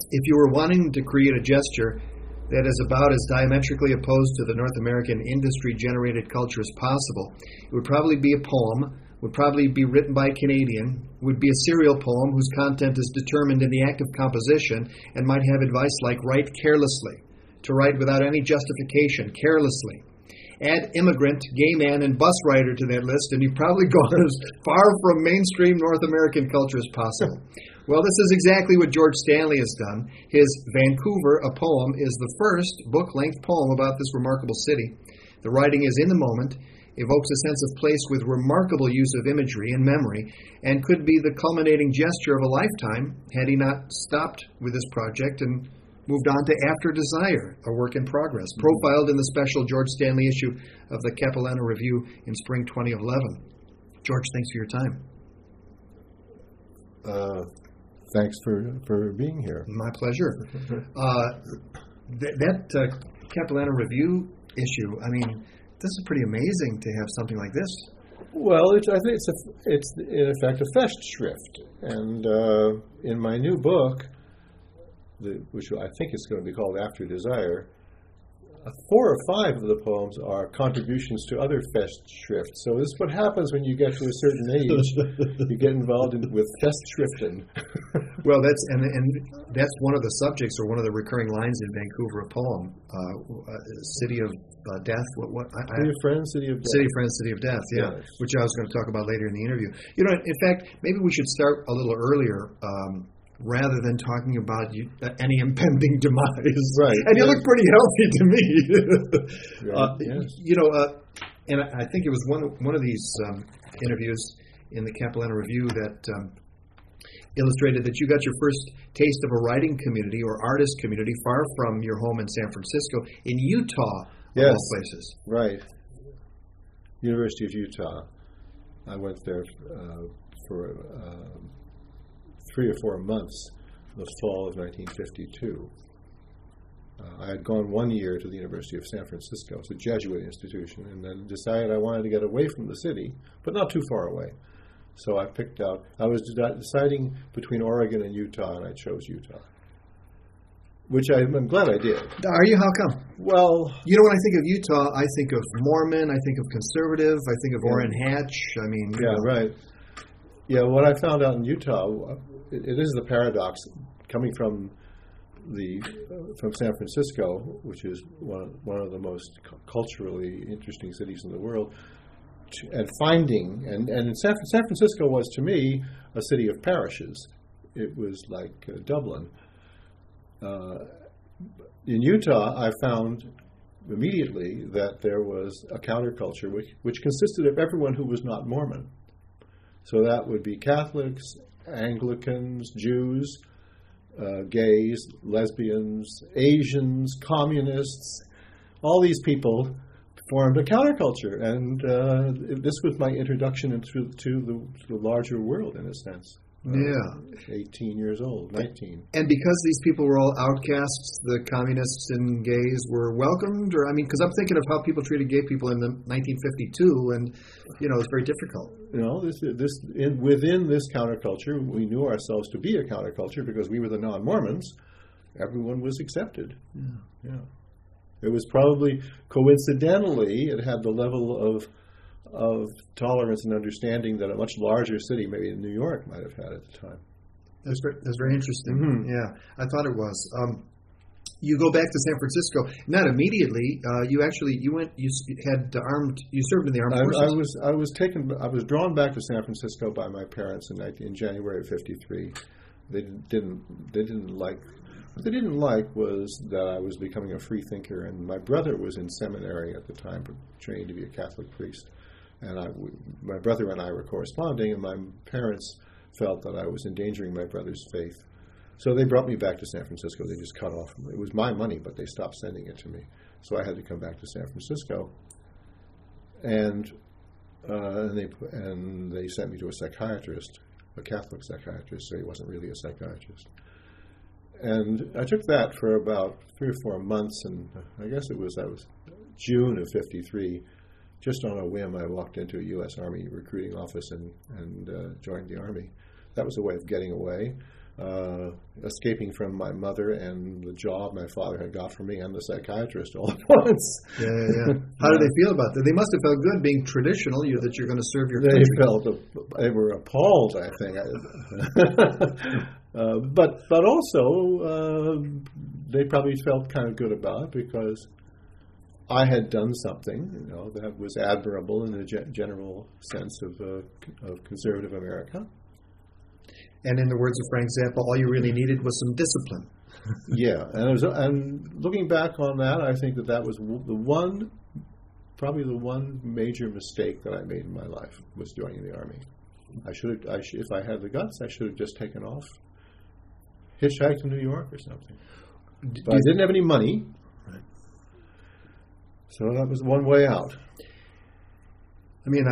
if you were wanting to create a gesture that is about as diametrically opposed to the North American industry-generated culture as possible, it would probably be a poem, would probably be written by a Canadian, would be a serial poem whose content is determined in the act of composition and might have advice like write carelessly, to write without any justification, carelessly. Add immigrant, gay man, and bus rider to that list, and you've probably gone as far from mainstream North American culture as possible. Well, this is exactly what George Stanley has done. His Vancouver, a Poem, is the first book-length poem about this remarkable city. The writing is in the moment, evokes a sense of place with remarkable use of imagery and memory, and could be the culminating gesture of a lifetime had he not stopped with this project and moved on to After Desire, a work in progress, profiled in the special George Stanley issue of the Capilano Review in spring 2011. George, thanks for your time. Thanks for being here. My pleasure. That Capilano Review issue, I mean, this is pretty amazing to have something like this. Well, I think it's in effect a Festschrift. And in my new book, which I think is going to be called After Desire, 4 or 5 of the poems are contributions to other Festschrifts. So this is what happens when you get to a certain age. You get involved with Festschriften. Well, that's one of the subjects or one of the recurring lines in Vancouver, a poem, City of Death. City of Friends, City of Death. City of Friends, City of Death, yeah, yes. Which I was going to talk about later in the interview. You know, in fact, maybe we should start a little earlier. Rather than talking about any impending demise. Right. And you look pretty healthy to me. Yes. You know, and I think it was one of these interviews in the Capilano Review that illustrated that you got your first taste of a writing community or artist community far from your home in San Francisco, in Utah, yes. Of all places. Right. University of Utah. I went there for 3 or 4 months, the fall of 1952. I had gone 1 year to the University of San Francisco. It's a Jesuit institution, and then decided I wanted to get away from the city, but not too far away. So I picked out, I was deciding between Oregon and Utah, and I chose Utah, which I'm glad I did. Are you? How come? Well, you know, when I think of Utah, I think of Mormon, I think of conservative, I think of Orrin Hatch. I mean, yeah, right. Yeah, what I found out in Utah, it is the paradox coming from San Francisco, which is one of the most culturally interesting cities in the world, and finding and San Francisco was to me a city of parishes. It was like Dublin. In Utah, I found immediately that there was a counterculture which consisted of everyone who was not Mormon. So that would be Catholics, Anglicans, Jews, gays, lesbians, Asians, communists. All these people formed a counterculture, and this was my introduction into the larger world, in a sense. Yeah. 18 years old, 19. And because these people were all outcasts, the communists and gays were welcomed? Or, I mean, because I'm thinking of how people treated gay people in 1952, and, you know, it's very difficult. You know, within this counterculture, we knew ourselves to be a counterculture because we were the non-Mormons. Everyone was accepted. Yeah. It was probably, coincidentally, it had the level of tolerance and understanding that a much larger city, maybe in New York, might have had at the time. That's very interesting. Mm-hmm. Yeah, I thought it was. You go back to San Francisco, not immediately. You served in the armed forces. I was drawn back to San Francisco by my parents in January of '53. What they didn't like was that I was becoming a free thinker, and my brother was in seminary at the time, trained to be a Catholic priest. And my brother and I were corresponding, and my parents felt that I was endangering my brother's faith. So they brought me back to San Francisco. They just cut off. It was my money, but they stopped sending it to me. So I had to come back to San Francisco. And they sent me to a psychiatrist, a Catholic psychiatrist, so he wasn't really a psychiatrist. And I took that for about 3 or 4 months, and I guess that was June of '53. Just on a whim, I walked into a U.S. Army recruiting office and joined the Army. That was a way of getting away. escaping from my mother and the job my father had got for me and the psychiatrist all at once. Yeah. How do they feel about that? They must have felt good being traditional, that you're going to serve your They country. they were appalled, I think. But also they probably felt kind of good about it because I had done something, that was admirable in the general sense of conservative America. And in the words of Frank Zappa, all you really needed was some discipline. Yeah, and looking back on that, I think that was probably the one major mistake that I made in my life was joining the Army. If I had the guts, I should have just taken off, hitchhiked to New York or something. But I didn't have any money, so that was one way out. I mean,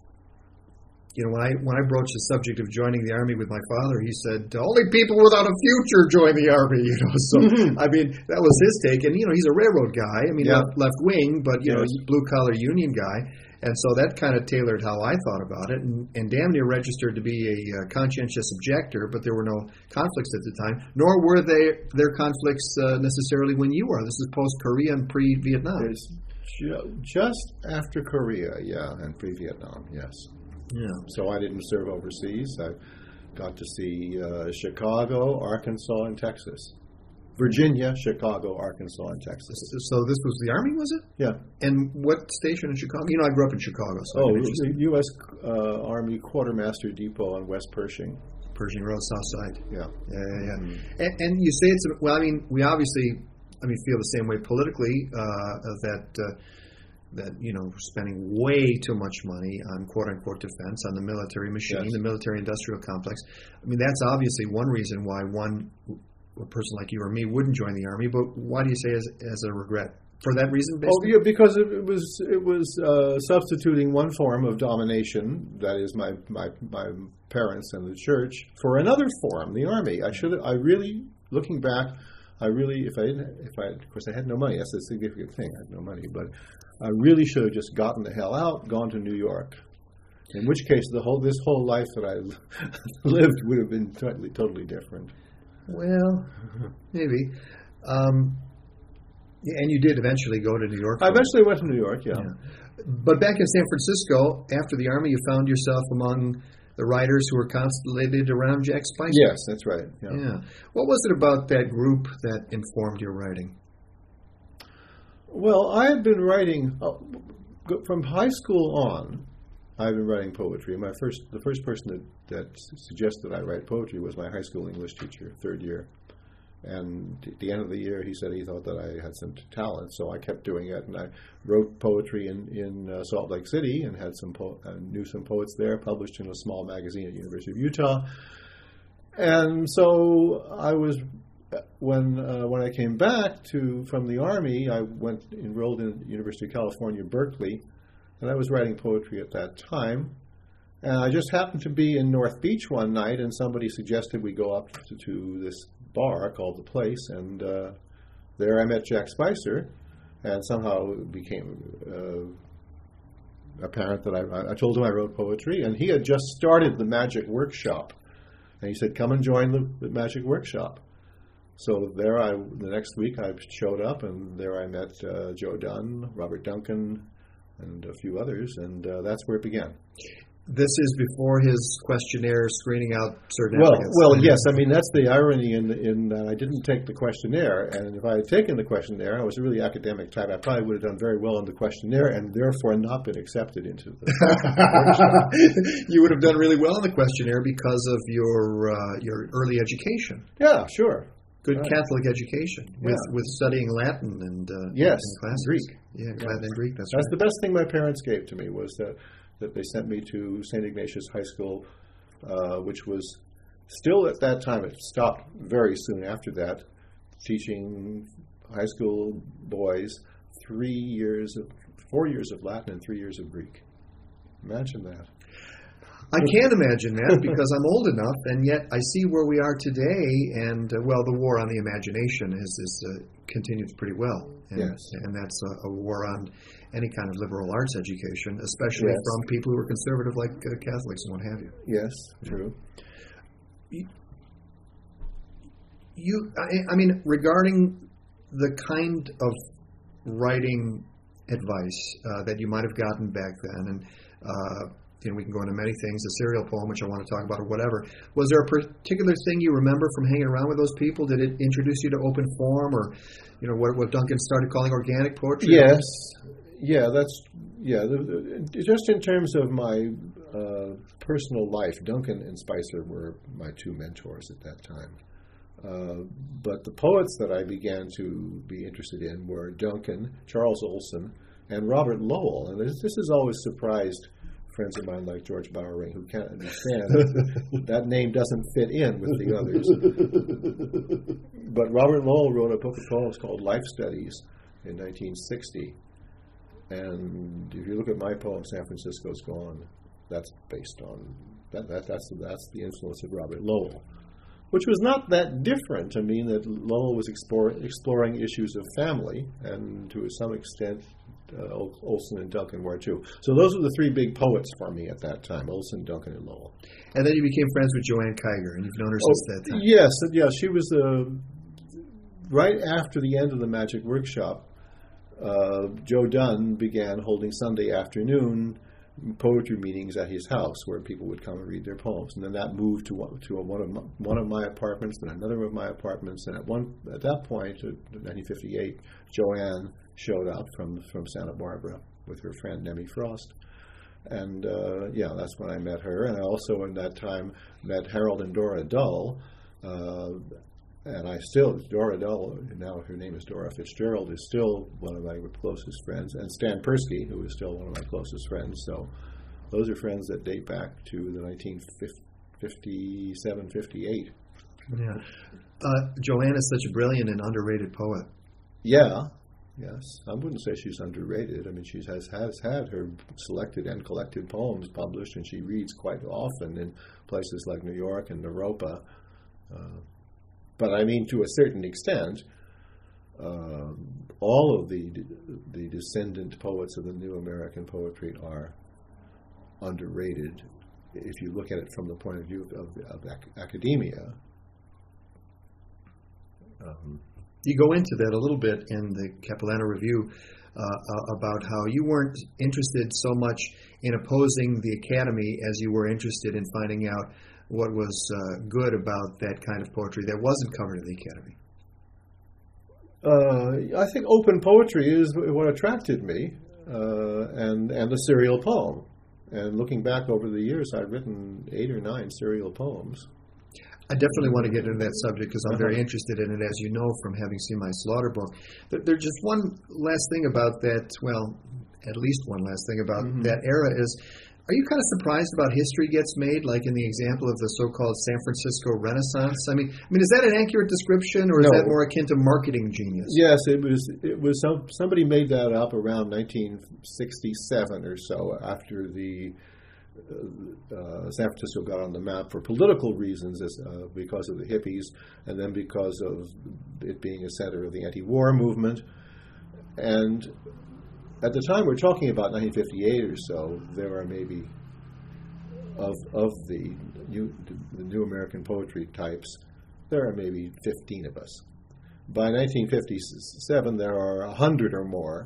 when I broached the subject of joining the Army with my father, he said, only people without a future join the Army, So, I mean, that was his take. And, he's a railroad guy. I mean, left wing, but, he's a blue-collar union guy. And so that kind of tailored how I thought about it. And damn near registered to be a conscientious objector, but there were no conflicts at the time. Nor were there conflicts necessarily when you were. This is post-Korea and pre-Vietnam. It's just after Korea, and pre-Vietnam, yes. Yeah. So I didn't serve overseas. I got to see Chicago, Arkansas, and Texas. Virginia, Chicago, Arkansas, and Texas. So this was the Army, was it? Yeah. And what station in Chicago? I grew up in Chicago. So the U.S. Army Quartermaster Depot on West Pershing. Pershing Road, South Side. Yeah. And you say it's, we obviously, feel the same way politically, that spending way too much money on quote-unquote defense, on the military machine, the military-industrial complex. That's obviously one reason why a person like you or me wouldn't join the Army, but why do you say as a regret? For that reason, basically? Because it was substituting one form of domination, that is my parents and the church, for another form, the Army. Looking back, of course I had no money, that's a significant thing, I had no money, but I really should have just gotten the hell out, gone to New York. In which case, this whole life that I lived would have been totally different. Well, maybe. And you did eventually go to New York. I eventually went to New York, yeah. But back in San Francisco, after the Army, you found yourself among the writers who were constellated around Jack Spicer. Yes, that's right. Yeah. What was it about that group that informed your writing? Well, I had been writing from high school on. I've been writing poetry. The first person that suggested I write poetry was my high school English teacher, third year. And at the end of the year, he said he thought that I had some talent, so I kept doing it. And I wrote poetry in Salt Lake City and had knew some poets there, published in a small magazine at University of Utah. And so I was, when I came back from the Army, I enrolled in University of California, Berkeley, and I was writing poetry at that time. And I just happened to be in North Beach one night, and somebody suggested we go up to this bar called The Place, and there I met Jack Spicer, and somehow it became apparent that I told him I wrote poetry, and he had just started the Magic Workshop, and he said, come and join the Magic Workshop. So the next week I showed up, and there I met Joe Dunn, Robert Duncan, and a few others, and that's where it began. This is before his questionnaire screening out certain applicants. Well, yes. That's the irony in that I didn't take the questionnaire, and if I had taken the questionnaire, I was a really academic type. I probably would have done very well in the questionnaire, and therefore not been accepted into the workshop. You would have done really well in the questionnaire because of your early education. Yeah, sure. Good Catholic education with studying Latin and yes, classes. Greek. Yeah, Latin and Greek. That's the best thing my parents gave to me was that they sent me to St. Ignatius High School, which was still at that time, it stopped very soon after that, teaching high school boys 4 years of Latin and 3 years of Greek. Imagine that. I can't imagine that because I'm old enough, and yet I see where we are today, and the war on the imagination has continued pretty well. And, yes. And that's a war on any kind of liberal arts education, especially from people who are conservative like Catholics and what have you. Yes, true. I mean, regarding the kind of writing advice that you might have gotten back then, and we can go into many things, the serial poem, which I want to talk about, or whatever. Was there a particular thing you remember from hanging around with those people? Did it introduce you to open form, or what Duncan started calling organic poetry? Yes, just in terms of my personal life, Duncan and Spicer were my two mentors at that time. But the poets that I began to be interested in were Duncan, Charles Olson, and Robert Lowell. And this has always surprised friends of mine like George Bowering, who can't understand that name doesn't fit in with the others. But Robert Lowell wrote a book of poems called Life Studies in 1960. And if you look at my poem, San Francisco's Gone, that's based on, that's the influence of Robert Lowell. Which was not that different. I mean, that Lowell was exploring issues of family, and to some extent, Olson and Duncan were too. So those were the three big poets for me at that time: Olson, Duncan, and Lowell. And then you became friends with Joanne Kiger, and you've known her since that time. Yes, she was right after the end of the Magic Workshop. Joe Dunn began holding Sunday afternoon poetry meetings at his house, where people would come and read their poems, and then that moved to one of my apartments, then another of my apartments, and at that point, in 1958, Joanne showed up from Santa Barbara with her friend Nemi Frost, and that's when I met her. And I also, in that time, met Harold and Dora Dull. And Dora Dull, now her name is Dora Fitzgerald, is still one of my closest friends, and Stan Persky, who is still one of my closest friends. So those are friends that date back to the 1957, 58. Yeah. Joanne is such a brilliant and underrated poet. Yeah, yes. I wouldn't say she's underrated. I mean, she has had her selected and collected poems published, and she reads quite often in places like New York and Naropa. But I mean, to a certain extent, all of the descendant poets of the new American poetry are underrated if you look at it from the point of view of academia. You go into that a little bit in the Capilano Review about how you weren't interested so much in opposing the Academy as you were interested in finding out what was good about that kind of poetry that wasn't covered in the Academy. I think open poetry is what attracted me, and the serial poem. And looking back over the years, I've written 8 or 9 serial poems. I definitely want to get into that subject because I'm very interested in it, as you know, from having seen my Slaughter book. There's just one last thing about that, well, at least one last thing about that era is, are you kind of surprised about history gets made, like in the example of the so-called San Francisco Renaissance? I mean, is that an accurate description, or is that more akin to marketing genius? Yes, it was. Somebody made that up around 1967 or so, after the San Francisco got on the map for political reasons, because of the hippies, and then because of it being a center of the anti-war movement, and at the time we're talking about 1958 or so, there are maybe of the new American poetry types, there are maybe 15 of us. By 1957, there are 100 or more,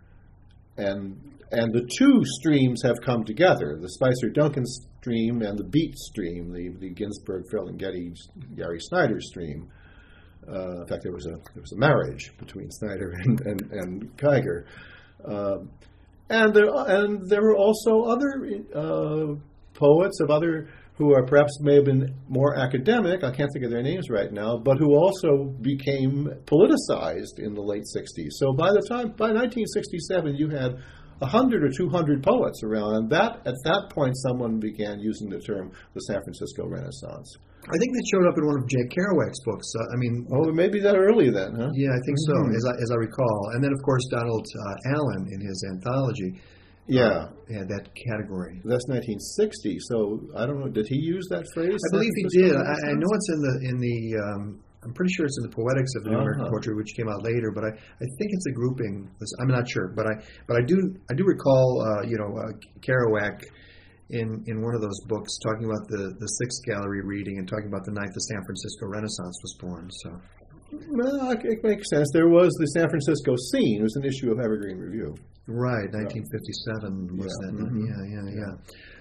and the two streams have come together: the Spicer Duncan stream and the Beat stream, the Ginsberg, Phil, and Gary Snyder stream. In fact, there was a marriage between Snyder and Kiger. And there were also other poets who are perhaps may have been more academic. I can't think of their names right now, but who also became politicized in the late 60s. So by 1967, you had 100 or 200 poets around, and at that point, someone began using the term the San Francisco Renaissance. I think that showed up in one of Jack Kerouac's books. Maybe that early then, huh? Yeah, I think so, as I recall. And then, of course, Donald Allen in his anthology. Had that category. That's 1960. So I don't know. Did he use that phrase? I believe he did. I know it's in the. I'm pretty sure it's in the Poetics of the New American Poetry, which came out later. But I think it's a grouping. I'm not sure, but I do recall. Kerouac in one of those books talking about the Sixth Gallery reading and talking about the night the San Francisco Renaissance was born. So, well, it makes sense. There was the San Francisco Scene. It was an issue of Evergreen Review. Right, 1957 was that? Mm-hmm. Yeah.